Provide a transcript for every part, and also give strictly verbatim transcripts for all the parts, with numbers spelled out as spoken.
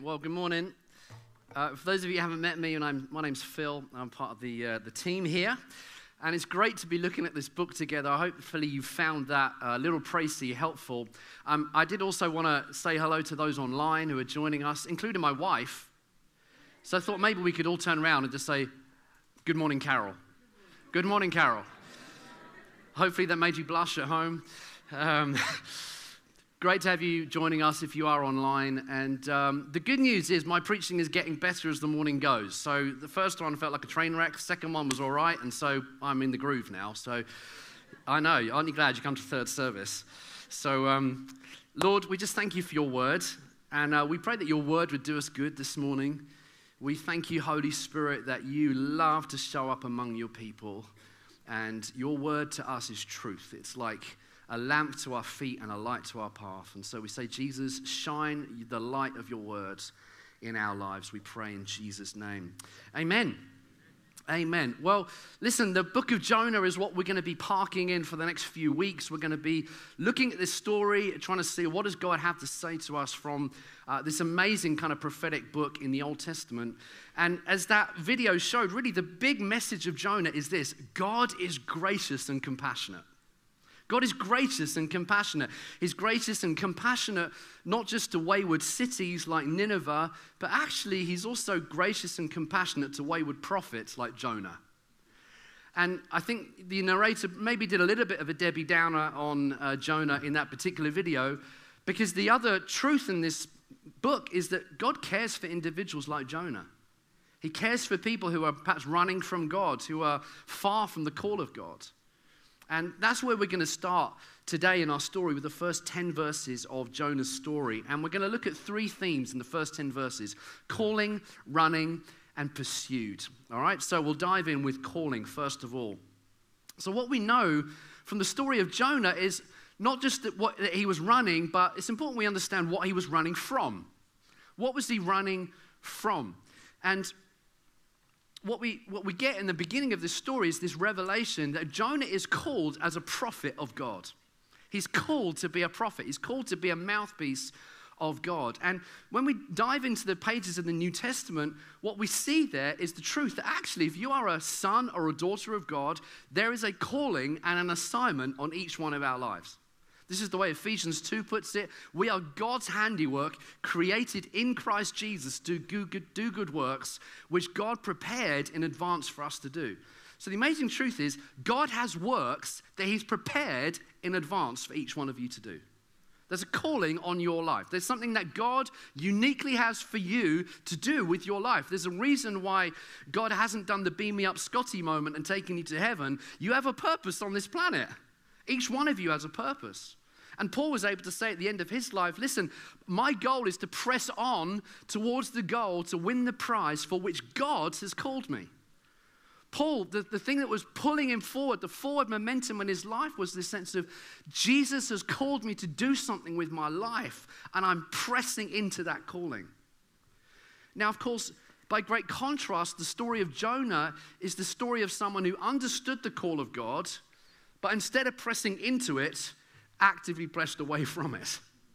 Well, good morning. Uh, for those of you who haven't met me, and I'm, my name's Phil. I'm part of the uh, the team here, and it's great to be looking at this book together. Hopefully, you found that uh, little précis helpful. Um, I did also want to say hello to those online who are joining us, including my wife. So I thought maybe we could all turn around and just say, "Good morning, Carol." Good morning, Carol. Hopefully, that made you blush at home. Um, Great to have you joining us if you are online. And um, the good news is my preaching is getting better as the morning goes. So the first one felt like a train wreck. Second one was all right. And so I'm in the groove now. So I know. Aren't you glad you come to third service? So um, Lord, we just thank you for your word. And uh, we pray that your word would do us good this morning. We thank you, Holy Spirit, that you love to show up among your people. And your word to us is truth. It's like a lamp to our feet and a light to our path. And so we say, Jesus, shine the light of your words in our lives. We pray in Jesus' name. Amen. Amen. Well, listen, the book of Jonah is what we're going to be parking in for the next few weeks. We're going to be looking at this story, trying to see what does God have to say to us from uh, this amazing kind of prophetic book in the Old Testament. And as that video showed, really the big message of Jonah is this: God is gracious and compassionate. God is gracious and compassionate. He's gracious and compassionate not just to wayward cities like Nineveh, but actually he's also gracious and compassionate to wayward prophets like Jonah. And I think the narrator maybe did a little bit of a Debbie Downer on uh, Jonah in that particular video, because the other truth in this book is that God cares for individuals like Jonah. He cares for people who are perhaps running from God, who are far from the call of God. And that's where we're going to start today in our story, with the first ten verses of Jonah's story. And we're going to look at three themes in the first ten verses: calling, running, and pursued. All right, so we'll dive in with calling first of all. So what we know from the story of Jonah is not just that, what, that he was running, but it's important we understand what he was running from. What was he running from? And What we, what we get in the beginning of this story is this revelation that Jonah is called as a prophet of God. He's called to be a prophet. He's called to be a mouthpiece of God. And when we dive into the pages of the New Testament, what we see there is the truth that actually, if you are a son or a daughter of God, there is a calling and an assignment on each one of our lives. This is the way Ephesians two puts it. We are God's handiwork, created in Christ Jesus to do good, do good works, which God prepared in advance for us to do. So the amazing truth is, God has works that he's prepared in advance for each one of you to do. There's a calling on your life. There's something that God uniquely has for you to do with your life. There's a reason why God hasn't done the beam me up Scotty moment and taken you to heaven. You have a purpose on this planet. Each one of you has a purpose. And Paul was able to say at the end of his life, listen, my goal is to press on towards the goal to win the prize for which God has called me. Paul, the, the thing that was pulling him forward, the forward momentum in his life, was this sense of Jesus has called me to do something with my life, and I'm pressing into that calling. Now, of course, by great contrast, the story of Jonah is the story of someone who understood the call of God, but instead of pressing into it, actively pressed away from it.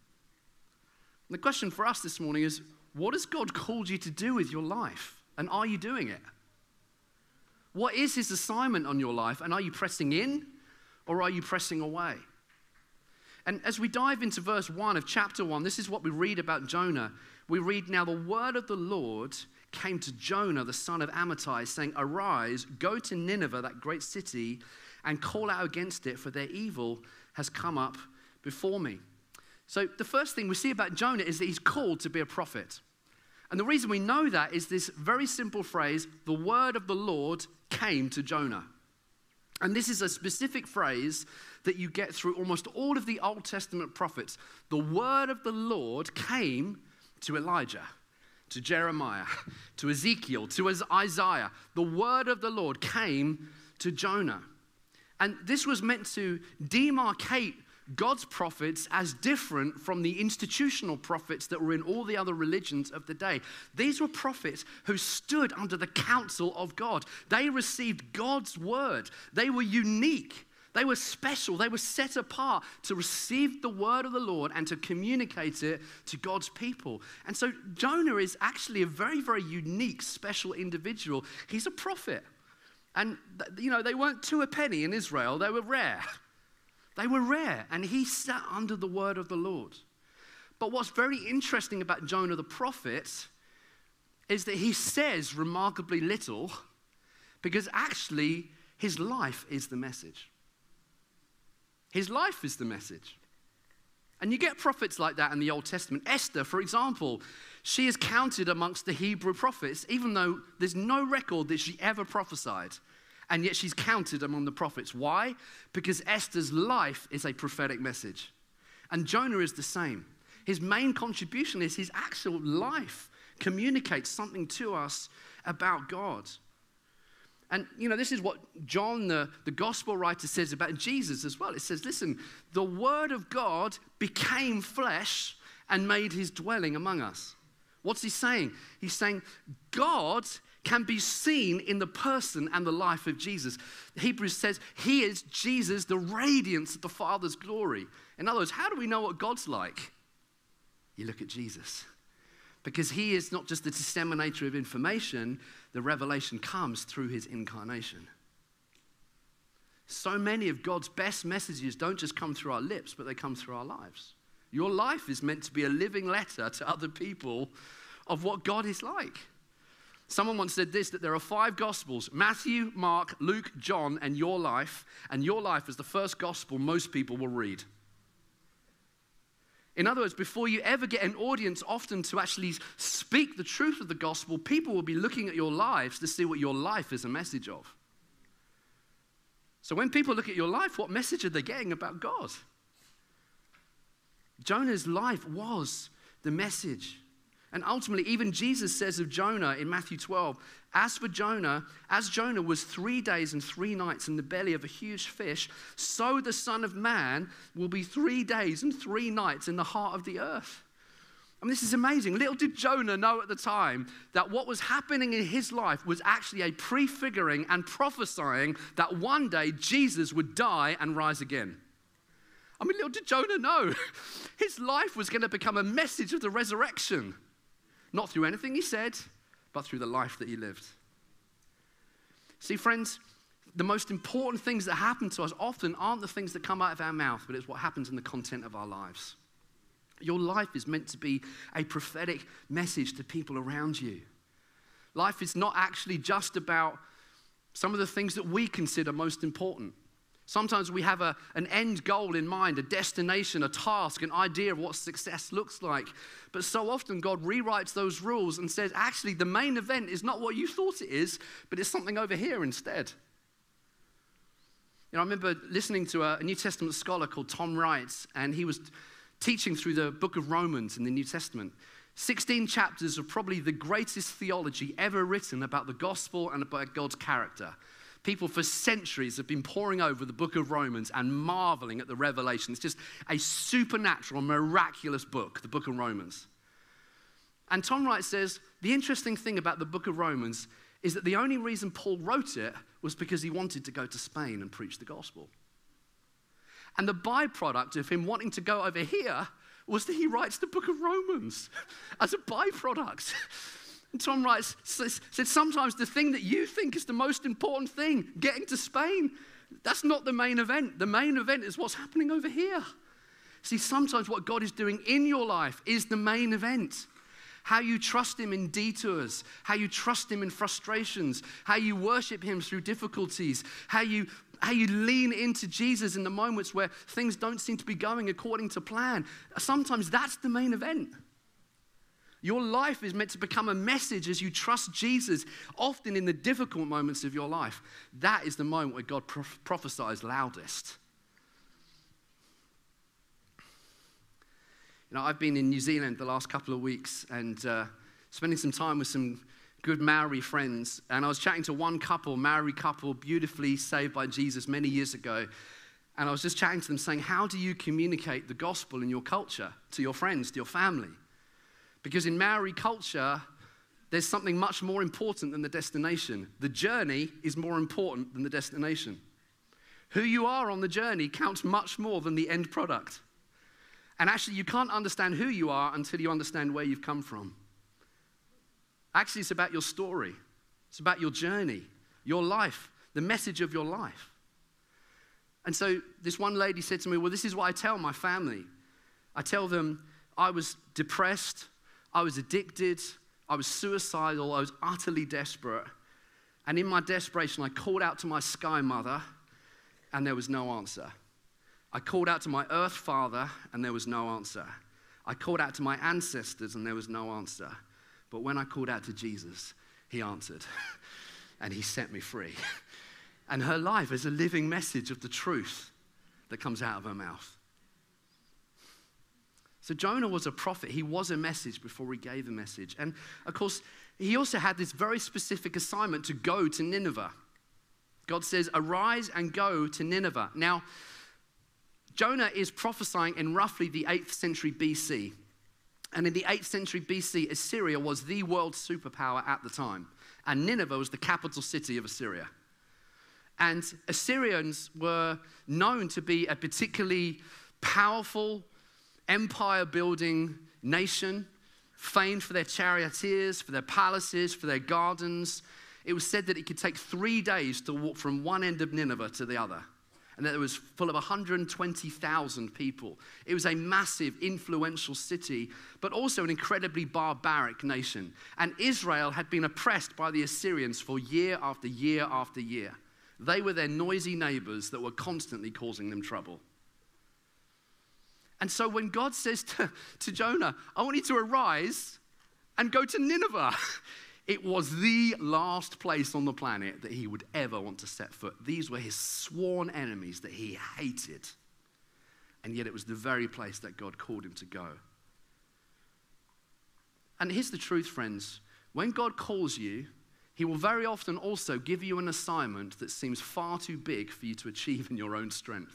And the question for us this morning is, what has God called you to do with your life? And are you doing it? What is his assignment on your life? And are you pressing in, or are you pressing away? And as we dive into verse one of chapter one, this is what we read about Jonah. We read, now the word of the Lord came to Jonah, the son of Amittai, saying, arise, go to Nineveh, that great city, and call out against it, for their evil has come up before me. So the first thing we see about Jonah is that he's called to be a prophet. And the reason we know that is this very simple phrase, the word of the Lord came to Jonah. And this is a specific phrase that you get through almost all of the Old Testament prophets. The word of the Lord came to Elijah, to Jeremiah, to Ezekiel, to Isaiah. The word of the Lord came to Jonah. And this was meant to demarcate God's prophets as different from the institutional prophets that were in all the other religions of the day. These were prophets who stood under the counsel of God. They received God's word. They were unique. They were special. They were set apart to receive the word of the Lord and to communicate it to God's people. And so Jonah is actually a very, very unique, special individual. He's a prophet. And, you know, they weren't two a penny in Israel. They were rare. They were rare. And he sat under the word of the Lord. But what's very interesting about Jonah the prophet is that he says remarkably little because actually his life is the message. His life is the message. And you get prophets like that in the Old Testament. Esther, for example, she is counted amongst the Hebrew prophets, even though there's no record that she ever prophesied. And yet she's counted among the prophets. Why? Because Esther's life is a prophetic message. And Jonah is the same. His main contribution is his actual life communicates something to us about God. And, you know, this is what John, the, the gospel writer, says about Jesus as well. It says, listen, the word of God became flesh and made his dwelling among us. What's he saying? He's saying God can be seen in the person and the life of Jesus. Hebrews says he is Jesus, the radiance of the Father's glory. In other words, how do we know what God's like? You look at Jesus. Because he is not just the disseminator of information, the revelation comes through his incarnation. So many of God's best messages don't just come through our lips, but they come through our lives. Your life is meant to be a living letter to other people of what God is like. Someone once said this, that there are five gospels, Matthew, Mark, Luke, John, and your life. And your life is the first gospel most people will read. In other words, before you ever get an audience often to actually speak the truth of the gospel, people will be looking at your lives to see what your life is a message of. So when people look at your life, what message are they getting about God? Jonah's life was the message. And ultimately, even Jesus says of Jonah in Matthew twelve, as for Jonah, as Jonah was three days and three nights in the belly of a huge fish, so the Son of Man will be three days and three nights in the heart of the earth. I mean, this is amazing. Little did Jonah know at the time that what was happening in his life was actually a prefiguring and prophesying that one day Jesus would die and rise again. I mean, little did Jonah know his life was going to become a message of the resurrection. Not through anything he said, but through the life that he lived. See, friends, the most important things that happen to us often aren't the things that come out of our mouth, but it's what happens in the content of our lives. Your life is meant to be a prophetic message to people around you. Life is not actually just about some of the things that we consider most important. Sometimes we have a, an end goal in mind, a destination, a task, an idea of what success looks like. But so often God rewrites those rules and says, actually, the main event is not what you thought it is, but it's something over here instead. You know, I remember listening to a, a New Testament scholar called Tom Wright, and he was teaching through the book of Romans in the New Testament. sixteen chapters of probably the greatest theology ever written about the gospel and about God's character. People for centuries have been poring over the book of Romans and marveling at the revelation. It's just a supernatural, miraculous book, the book of Romans. And Tom Wright says, the interesting thing about the book of Romans is that the only reason Paul wrote it was because he wanted to go to Spain and preach the gospel. And the byproduct of him wanting to go over here was that he writes the book of Romans as a byproduct. And Tom Wright said, sometimes the thing that you think is the most important thing, getting to Spain, that's not the main event. The main event is what's happening over here. See, sometimes what God is doing in your life is the main event. How you trust him in detours, how you trust him in frustrations, how you worship him through difficulties, how you, how you lean into Jesus in the moments where things don't seem to be going according to plan. Sometimes that's the main event. Your life is meant to become a message as you trust Jesus, often in the difficult moments of your life. That is the moment where God prof- prophesies loudest. You know, I've been in New Zealand the last couple of weeks and uh, spending some time with some good Maori friends. And I was chatting to one couple, Maori couple, beautifully saved by Jesus many years ago. And I was just chatting to them saying, how do you communicate the gospel in your culture to your friends, to your family? Because in Maori culture, there's something much more important than the destination. The journey is more important than the destination. Who you are on the journey counts much more than the end product. And actually, you can't understand who you are until you understand where you've come from. Actually, it's about your story. It's about your journey, your life, the message of your life. And so this one lady said to me, well, this is what I tell my family. I tell them I was depressed, I was addicted, I was suicidal, I was utterly desperate. And in my desperation, I called out to my sky mother, and there was no answer. I called out to my earth father, and there was no answer. I called out to my ancestors, and there was no answer. But when I called out to Jesus, he answered, and he set me free. And her life is a living message of the truth that comes out of her mouth. So Jonah was a prophet. He was a message before he gave a message. And of course, he also had this very specific assignment to go to Nineveh. God says, arise and go to Nineveh. Now, Jonah is prophesying in roughly the eighth century B C. And in the eighth century B C, Assyria was the world superpower at the time. And Nineveh was the capital city of Assyria. And Assyrians were known to be a particularly powerful, empire-building nation, famed for their charioteers, for their palaces, for their gardens. It was said that it could take three days to walk from one end of Nineveh to the other, and that it was full of one hundred twenty thousand people. It was a massive, influential city, but also an incredibly barbaric nation. And Israel had been oppressed by the Assyrians for year after year after year. They were their noisy neighbors that were constantly causing them trouble. And so when God says to, to Jonah, I want you to arise and go to Nineveh, it was the last place on the planet that he would ever want to set foot. These were his sworn enemies that he hated. And yet it was the very place that God called him to go. And here's the truth, friends. When God calls you, he will very often also give you an assignment that seems far too big for you to achieve in your own strength.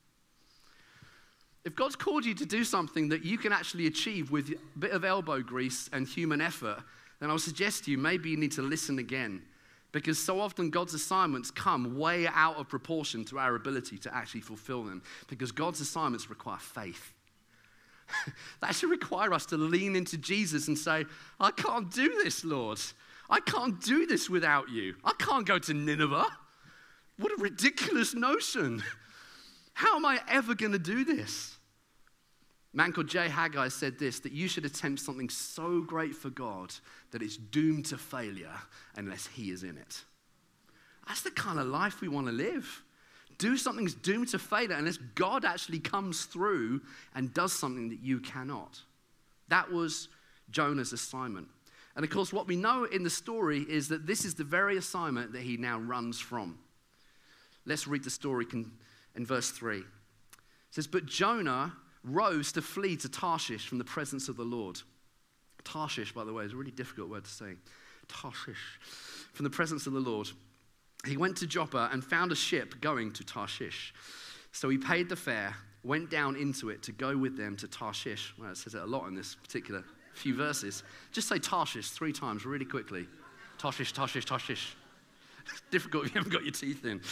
If God's called you to do something that you can actually achieve with a bit of elbow grease and human effort, then I'll suggest to you maybe you need to listen again. Because so often God's assignments come way out of proportion to our ability to actually fulfill them. Because God's assignments require faith. That should require us to lean into Jesus and say, I can't do this, Lord. I can't do this without you. I can't go to Nineveh. What a ridiculous notion. How am I ever going to do this? A man called J. Haggai said this, that you should attempt something so great for God that it's doomed to failure unless he is in it. That's the kind of life we want to live. Do something's doomed to failure unless God actually comes through and does something that you cannot. That was Jonah's assignment. And of course, what we know in the story is that this is the very assignment that he now runs from. Let's read the story in verse three. It says, but Jonah rose to flee to Tarshish from the presence of the Lord. Tarshish, by the way, is a really difficult word to say. Tarshish, from the presence of the Lord. He went to Joppa and found a ship going to Tarshish. So he paid the fare, went down into it to go with them to Tarshish. Well, it says it a lot in this particular few verses. Just say Tarshish three times really quickly. Tarshish, Tarshish, Tarshish. It's difficult if you haven't got your teeth in.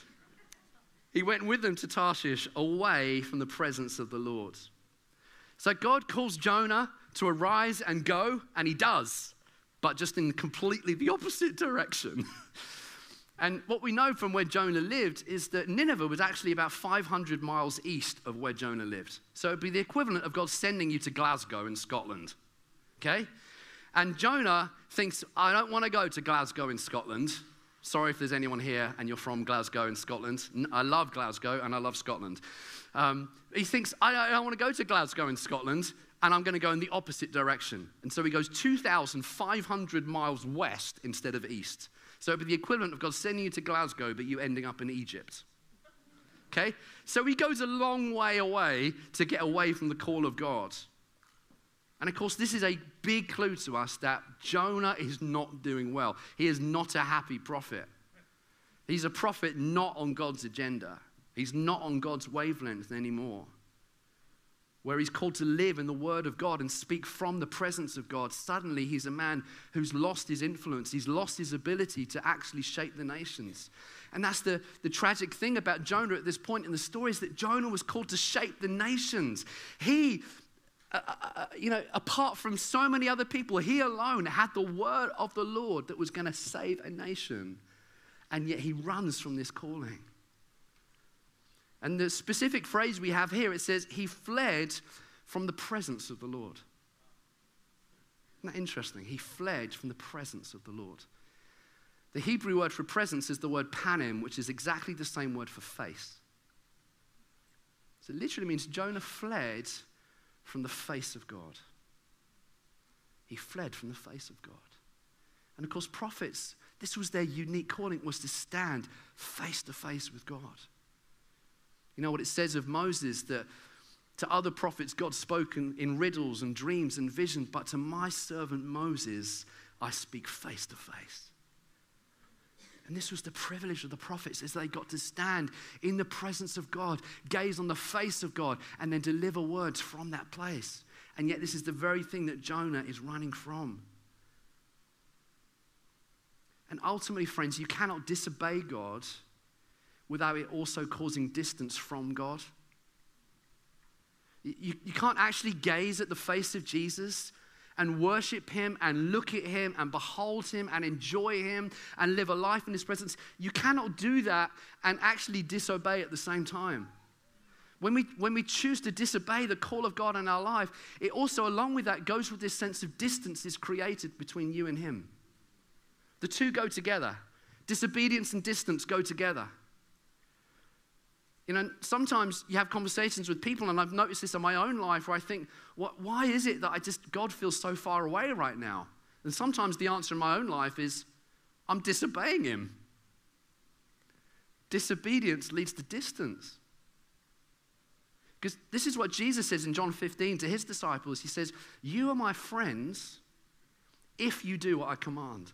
He went with them to Tarshish away from the presence of the Lord. So God calls Jonah to arise and go, and he does, but just in completely the opposite direction. And what we know from where Jonah lived is that Nineveh was actually about five hundred miles east of where Jonah lived. So it'd be the equivalent of God sending you to Glasgow in Scotland, okay? And Jonah thinks, I don't want to go to Glasgow in Scotland. Sorry if there's anyone here and you're from Glasgow in Scotland. I love Glasgow and I love Scotland. Um, he thinks, I, I don't want to go to Glasgow in Scotland, and I'm going to go in the opposite direction. And so he goes two thousand five hundred miles west instead of east. So it'd be the equivalent of God sending you to Glasgow, but you ending up in Egypt. Okay? So he goes a long way away to get away from the call of God. And of course, this is a big clue to us that Jonah is not doing well. He is not a happy prophet. He's a prophet not on God's agenda. He's not on God's wavelength anymore. where he's called to live in the word of God and speak from the presence of God, suddenly he's a man who's lost his influence. He's lost his ability to actually shape the nations. And that's the, the tragic thing about Jonah at this point in the story, is that Jonah was called to shape the nations. He, uh, uh, you know, apart from so many other people, he alone had the word of the Lord that was going to save a nation. And yet he runs from this calling. And the specific phrase we have here, it says, he fled from the presence of the Lord. Isn't that interesting? He fled from the presence of the Lord. The Hebrew word for presence is the word panim, which is exactly the same word for face. So it literally means Jonah fled from the face of God. He fled from the face of God. And of course, prophets, this was their unique calling, was to stand face to face with God. You know what it says of Moses, that to other prophets God spoke in, in riddles and dreams and visions, but to my servant Moses I speak face to face. And this was the privilege of the prophets, as they got to stand in the presence of God, gaze on the face of God, and then deliver words from that place. And yet this is the very thing that Jonah is running from. And ultimately, friends, you cannot disobey God without it also causing distance from God. You, you can't actually gaze at the face of Jesus and worship him and look at him and behold him and enjoy him and live a life in his presence. You cannot do that and actually disobey at the same time. When we, when we choose to disobey the call of God in our life, it also, along with that, goes with this sense of distance is created between you and him. The two go together. Disobedience and distance go together. You know, sometimes you have conversations with people, and I've noticed this in my own life, where I think, what, why is it that I just, God feels so far away right now? And sometimes the answer in my own life is, I'm disobeying him. Disobedience leads to distance. Because this is what Jesus says in John fifteen to his disciples. He says, you are my friends if you do what I command.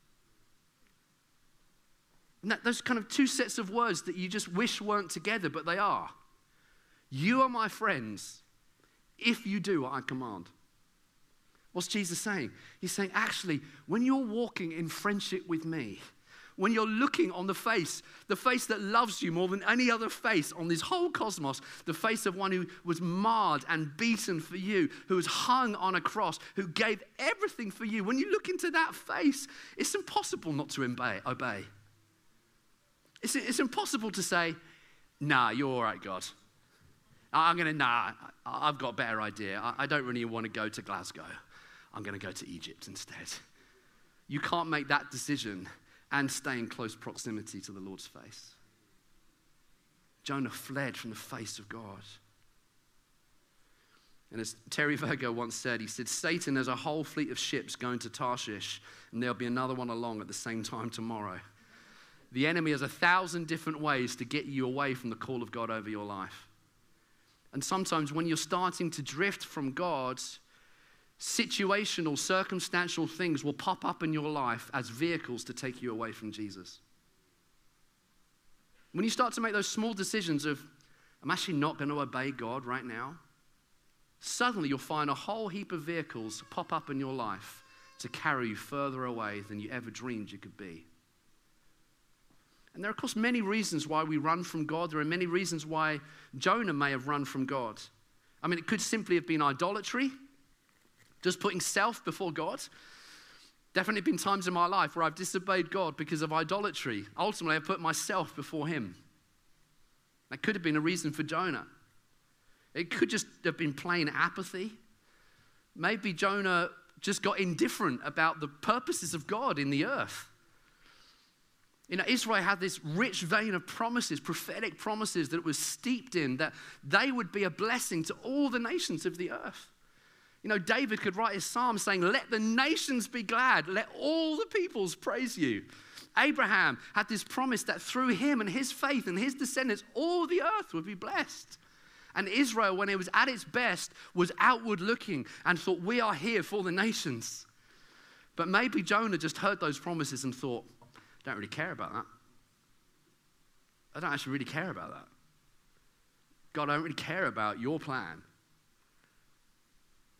And that, those kind of two sets of words that you just wish weren't together, but they are. You are my friends if you do what I command. What's Jesus saying? He's saying, actually, when you're walking in friendship with me, when you're looking on the face, the face that loves you more than any other face on this whole cosmos, the face of one who was marred and beaten for you, who was hung on a cross, who gave everything for you, when you look into that face, it's impossible not to obey. obey. It's, it's impossible to say, nah, you're all right, God. I'm going to, nah, I've got a better idea. I, I don't really want to go to Glasgow. I'm going to go to Egypt instead. You can't make that decision and stay in close proximity to the Lord's face. Jonah fled from the face of God. And as Terry Virgo once said, he said, Satan has a whole fleet of ships going to Tarshish, and there'll be another one along at the same time tomorrow. The enemy has a thousand different ways to get you away from the call of God over your life. And sometimes when you're starting to drift from God, situational, circumstantial things will pop up in your life as vehicles to take you away from Jesus. When you start to make those small decisions of, I'm actually not going to obey God right now, suddenly you'll find a whole heap of vehicles pop up in your life to carry you further away than you ever dreamed you could be. And there are, of course, many reasons why we run from God. There are many reasons why Jonah may have run from God. I mean, it could simply have been idolatry, just putting self before God. Definitely been times in my life where I've disobeyed God because of idolatry. Ultimately, I put myself before him. That could have been a reason for Jonah. It could just have been plain apathy. Maybe Jonah just got indifferent about the purposes of God in the earth. You know, Israel had this rich vein of promises, prophetic promises that it was steeped in, that they would be a blessing to all the nations of the earth. You know, David could write his psalm saying, let the nations be glad, let all the peoples praise you. Abraham had this promise that through him and his faith and his descendants, all the earth would be blessed. And Israel, when it was at its best, was outward looking and thought, we are here for the nations. But maybe Jonah just heard those promises and thought, I don't really care about that. I don't actually really care about that. God, I don't really care about your plan.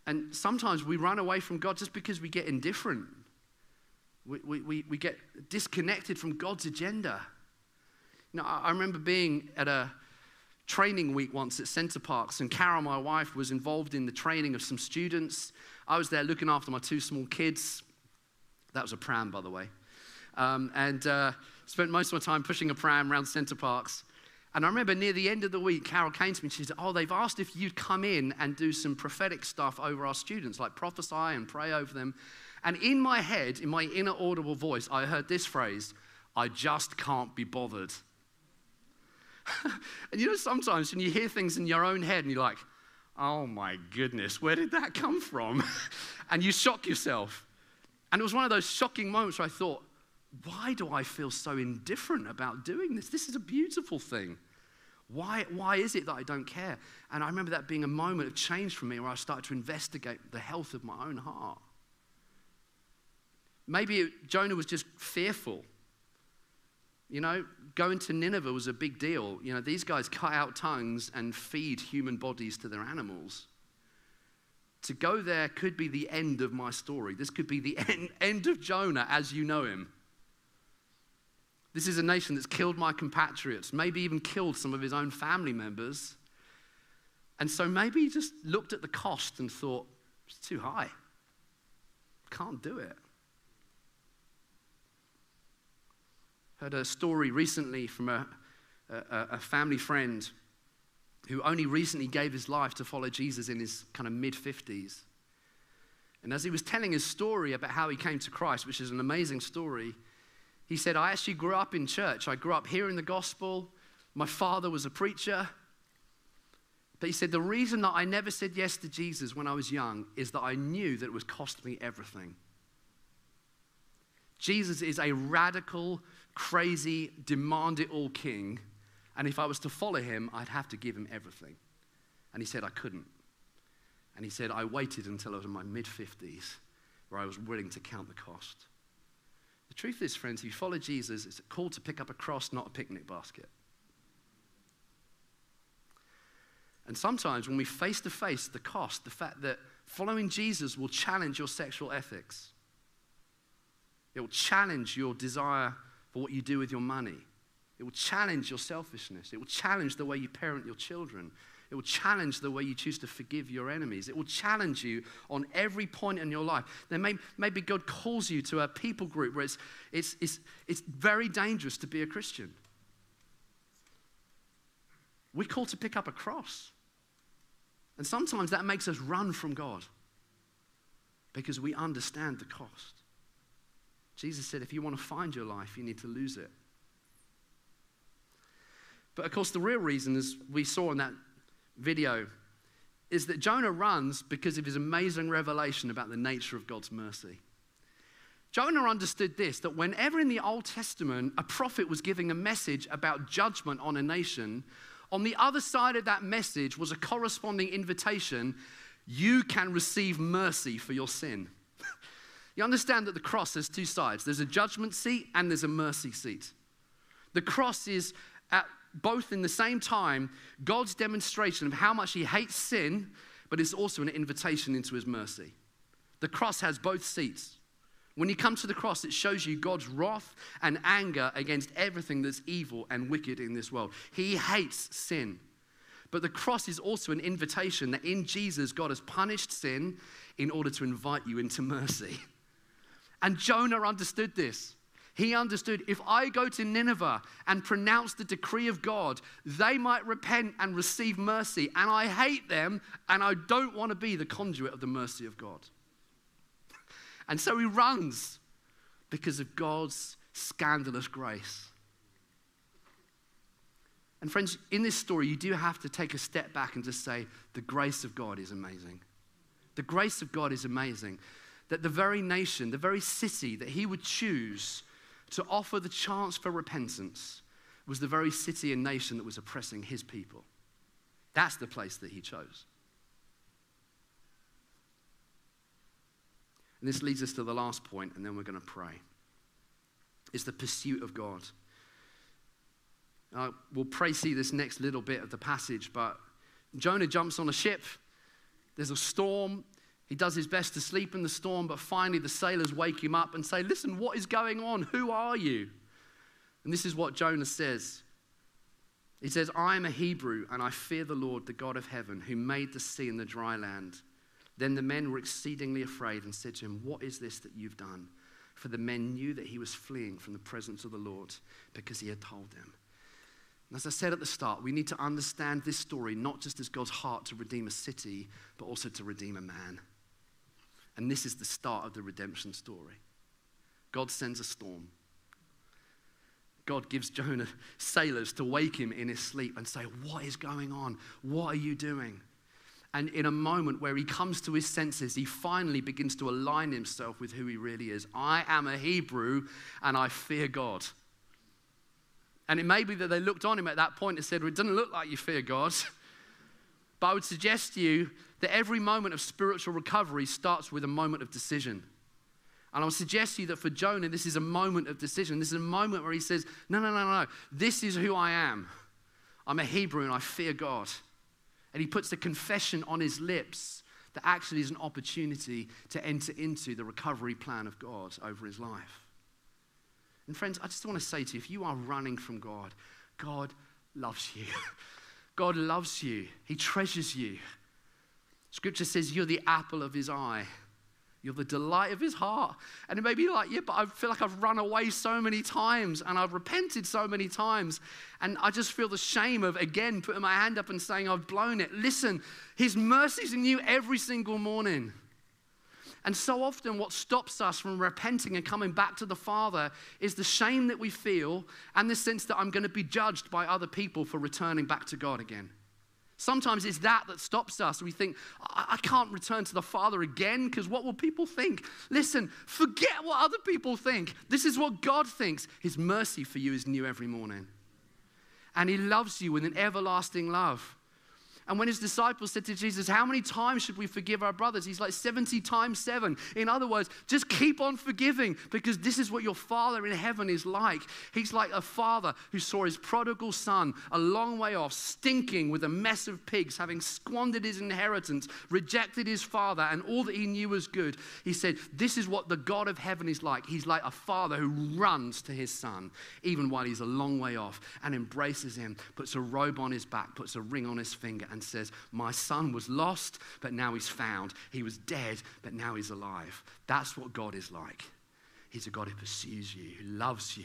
And sometimes we run away from God just because we get indifferent. We, we, we, we get disconnected from God's agenda. You know, I, I remember being at a training week once at Center Parcs, and Carol, my wife, was involved in the training of some students. I was there looking after my two small kids. That was a pram, by the way. Um, and uh, spent most of my time pushing a pram around Center Parcs. And I remember near the end of the week, Carol came to me and she said, oh, they've asked if you'd come in and do some prophetic stuff over our students, like prophesy and pray over them. And in my head, in my inner audible voice, I heard this phrase, I just can't be bothered. And you know, sometimes when you hear things in your own head and you're like, oh my goodness, where did that come from? And you shock yourself. And it was one of those shocking moments where I thought, why do I feel so indifferent about doing this? This is a beautiful thing. Why, why is it that I don't care? And I remember that being a moment of change for me where I started to investigate the health of my own heart. Maybe it, Jonah was just fearful. You know, going to Nineveh was a big deal. You know, these guys cut out tongues and feed human bodies to their animals. To go there could be the end of my story. This could be the end, end of Jonah as you know him. This is a nation that's killed my compatriots, maybe even killed some of his own family members. And so maybe he just looked at the cost and thought, it's too high. Can't do it. Heard a story recently from a, a, a family friend who only recently gave his life to follow Jesus in his kind of mid-fifties. And as he was telling his story about how he came to Christ, which is an amazing story, he said, I actually grew up in church. I grew up hearing the gospel. My father was a preacher. But he said, the reason that I never said yes to Jesus when I was young is that I knew that it would cost me everything. Jesus is a radical, crazy, demand-it-all king. And if I was to follow him, I'd have to give him everything. And he said, I couldn't. And he said, I waited until I was in my mid-fifties where I was willing to count the cost. The truth is, friends, if you follow Jesus, it's a call to pick up a cross, not a picnic basket. And sometimes when we face to face the cost, the fact that following Jesus will challenge your sexual ethics. It will challenge your desire for what you do with your money. It will challenge your selfishness. It will challenge the way you parent your children. It will challenge the way you choose to forgive your enemies. It will challenge you on every point in your life. Then may, maybe God calls you to a people group where it's, it's, it's, it's very dangerous to be a Christian. We're called to pick up a cross. And sometimes that makes us run from God because we understand the cost. Jesus said, if you want to find your life, you need to lose it. But of course, the real reason, as we saw in that video, is that Jonah runs because of his amazing revelation about the nature of God's mercy. Jonah understood this, that whenever in the Old Testament a prophet was giving a message about judgment on a nation, on the other side of that message was a corresponding invitation, you can receive mercy for your sin. You understand that the cross has two sides. There's a judgment seat and there's a mercy seat. The cross is at both in the same time God's demonstration of how much he hates sin, but it's also an invitation into his mercy. The cross has both seats. When you come to the cross, it shows you God's wrath and anger against everything that's evil and wicked in this world. He hates sin. But the cross is also an invitation that in Jesus, God has punished sin in order to invite you into mercy. And Jonah understood this. He understood, if I go to Nineveh and pronounce the decree of God, they might repent and receive mercy. And I hate them, and I don't want to be the conduit of the mercy of God. And so he runs because of God's scandalous grace. And friends, in this story, you do have to take a step back and just say, the grace of God is amazing. The grace of God is amazing. That the very nation, the very city that he would choose to offer the chance for repentance was the very city and nation that was oppressing his people. That's the place that he chose. And this leads us to the last point, and then we're going to pray. It's the pursuit of God. Uh, we'll pray see this next little bit of the passage, but Jonah jumps on a ship. There's a storm. He does his best to sleep in the storm, but finally the sailors wake him up and say, listen, what is going on? Who are you? And this is what Jonah says. He says, I am a Hebrew, and I fear the Lord, the God of heaven, who made the sea and the dry land. Then the men were exceedingly afraid and said to him, what is this that you've done? For the men knew that he was fleeing from the presence of the Lord because he had told them. And as I said at the start, we need to understand this story not just as God's heart to redeem a city, but also to redeem a man. And this is the start of the redemption story. God sends a storm. God gives Jonah sailors to wake him in his sleep and say, what is going on? What are you doing? And in a moment where he comes to his senses, he finally begins to align himself with who he really is. I am a Hebrew and I fear God. And it may be that they looked on him at that point and said, well, it doesn't look like you fear God. But I would suggest to you that every moment of spiritual recovery starts with a moment of decision. And I would suggest to you that for Jonah, this is a moment of decision. This is a moment where he says, no, no, no, no, this is who I am. I'm a Hebrew and I fear God. And he puts the confession on his lips that actually is an opportunity to enter into the recovery plan of God over his life. And friends, I just want to say to you, if you are running from God, God loves you. God loves you. He treasures you. Scripture says you're the apple of his eye. You're the delight of his heart. And it may be like, yeah, but I feel like I've run away so many times and I've repented so many times. And I just feel the shame of, again, putting my hand up and saying I've blown it. Listen, his mercies are new every single morning. And so often what stops us from repenting and coming back to the Father is the shame that we feel and the sense that I'm going to be judged by other people for returning back to God again. Sometimes it's that that stops us. We think, I, I can't return to the Father again because what will people think? Listen, forget what other people think. This is what God thinks. His mercy for you is new every morning. And he loves you with an everlasting love. And when his disciples said to Jesus, how many times should we forgive our brothers? He's like seventy times seven. In other words, just keep on forgiving because this is what your Father in heaven is like. He's like a father who saw his prodigal son a long way off, stinking with a mess of pigs, having squandered his inheritance, rejected his father, and all that he knew was good. He said, this is what the God of heaven is like. He's like a father who runs to his son, even while he's a long way off, and embraces him, puts a robe on his back, puts a ring on his finger, and says, my son was lost, but now he's found. He was dead, but now he's alive. That's what God is like. He's a God who pursues you, who loves you.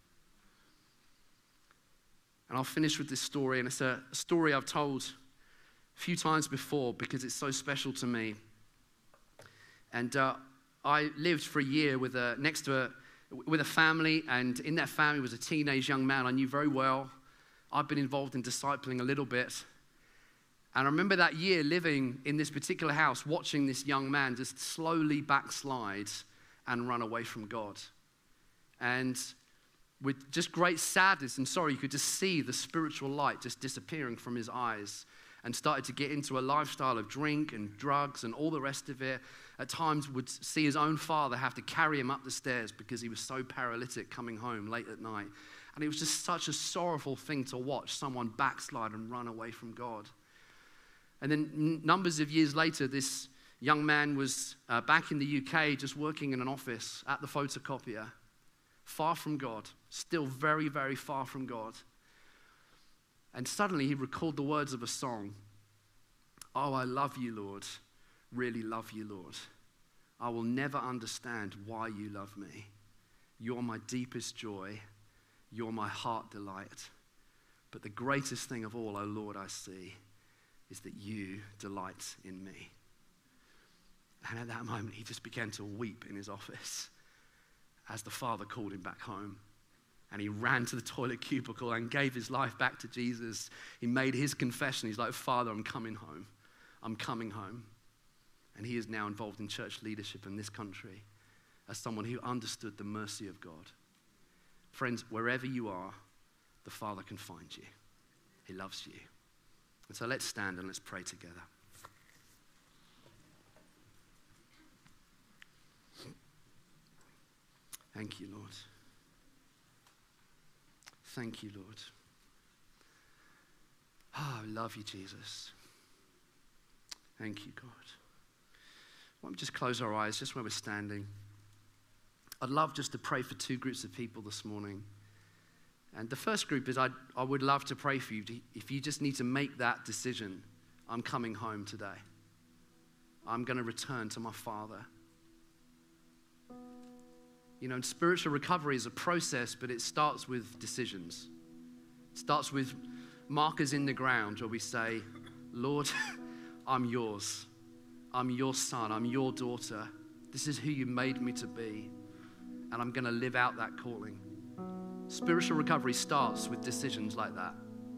And I'll finish with this story, and it's a story I've told a few times before because it's so special to me. And uh, I lived for a year with a, next to a, with a family, and in that family was a teenage young man I knew very well. I've been involved in discipling a little bit. And I remember that year living in this particular house, watching this young man just slowly backslide and run away from God. And with just great sadness and sorrow, you could just see the spiritual light just disappearing from his eyes, and started to get into a lifestyle of drink and drugs and all the rest of it. At times would see his own father have to carry him up the stairs because he was so paralytic coming home late at night. And it was just such a sorrowful thing to watch someone backslide and run away from God. And then n- numbers of years later, this young man was uh, back in the U K just working in an office at the photocopier, far from God, still very, very far from God. And suddenly he recalled the words of a song. Oh, I love you, Lord, really love you, Lord. I will never understand why you love me. You're my deepest joy. You're my heart delight. But the greatest thing of all, oh Lord, I see is that you delight in me. And at that moment, he just began to weep in his office as the father called him back home. And he ran to the toilet cubicle and gave his life back to Jesus. He made his confession. He's like, Father, I'm coming home. I'm coming home. And he is now involved in church leadership in this country as someone who understood the mercy of God. Friends, wherever you are, the Father can find you. He loves you. And so let's stand and let's pray together. Thank you, Lord. Thank you, Lord. Ah, oh, I love you, Jesus. Thank you, God. Why don't we just close our eyes just where we're standing? I'd love just to pray for two groups of people this morning. And the first group is I'd, I would love to pray for you to, if you just need to make that decision. I'm coming home today. I'm going to return to my Father. You know, and spiritual recovery is a process, but it starts with decisions. It starts with markers in the ground where we say, Lord, I'm yours. I'm your son. I'm your daughter. This is who you made me to be. And I'm going to live out that calling. Spiritual recovery starts with decisions like that.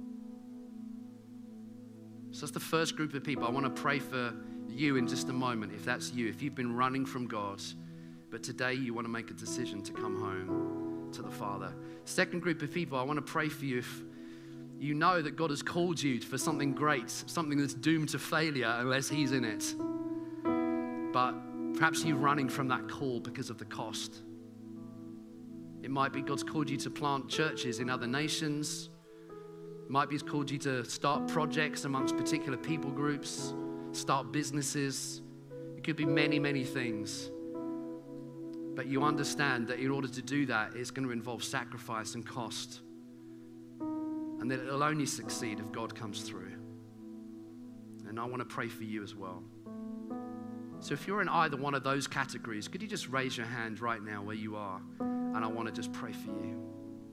So that's the first group of people. I want to pray for you in just a moment, if that's you, if you've been running from God, but today you want to make a decision to come home to the Father. Second group of people, I want to pray for you if you know that God has called you for something great, something that's doomed to failure unless He's in it. But perhaps you're running from that call because of the cost. It might be God's called you to plant churches in other nations. It might be He's called you to start projects amongst particular people groups, start businesses. It could be many, many things. But you understand that in order to do that, it's going to involve sacrifice and cost. And that it'll only succeed if God comes through. And I want to pray for you as well. So if you're in either one of those categories, could you just raise your hand right now where you are? And I want to just pray for you.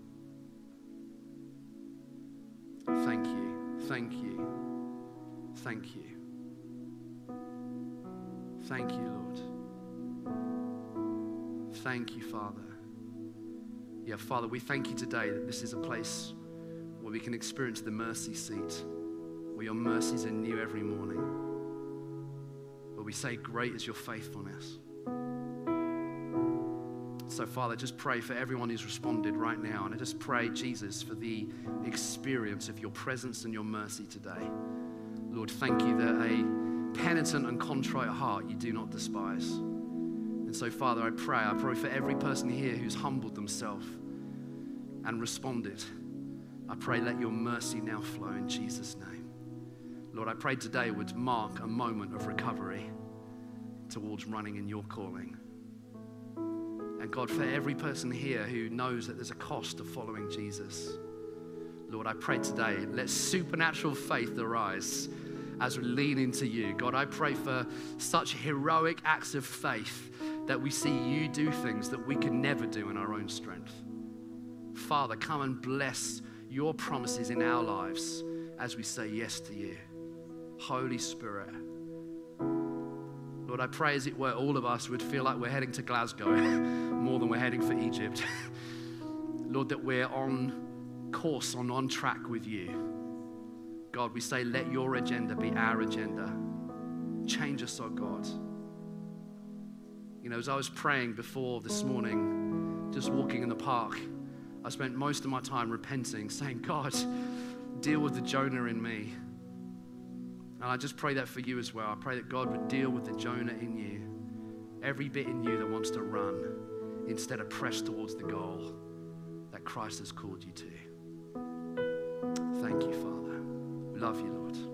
Thank you. Thank you. Thank you. Thank you, Lord. Thank you, Father. Yeah, Father, we thank you today that this is a place where we can experience the mercy seat, where your mercies are new every morning, where we say, great is your faithfulness. So, Father, just pray for everyone who's responded right now. And I just pray, Jesus, for the experience of your presence and your mercy today. Lord, thank you that a penitent and contrite heart you do not despise. And so, Father, I pray, I pray for every person here who's humbled themselves and responded. I pray, let your mercy now flow in Jesus' name. Lord, I pray today would mark a moment of recovery towards running in your calling. And God, for every person here who knows that there's a cost to following Jesus, Lord, I pray today, let supernatural faith arise as we lean into you. God, I pray for such heroic acts of faith that we see you do things that we can never do in our own strength. Father, come and bless your promises in our lives as we say yes to you. Holy Spirit. Lord, I pray, as it were, all of us would feel like we're heading to Glasgow more than we're heading for Egypt. Lord, that we're on course, on, on track with you. God, we say, let your agenda be our agenda. Change us, oh God. You know, as I was praying before this morning, just walking in the park, I spent most of my time repenting, saying, God, deal with the Jonah in me. And I just pray that for you as well. I pray that God would deal with the Jonah in you, every bit in you that wants to run instead of press towards the goal that Christ has called you to. Thank you, Father. We love you, Lord.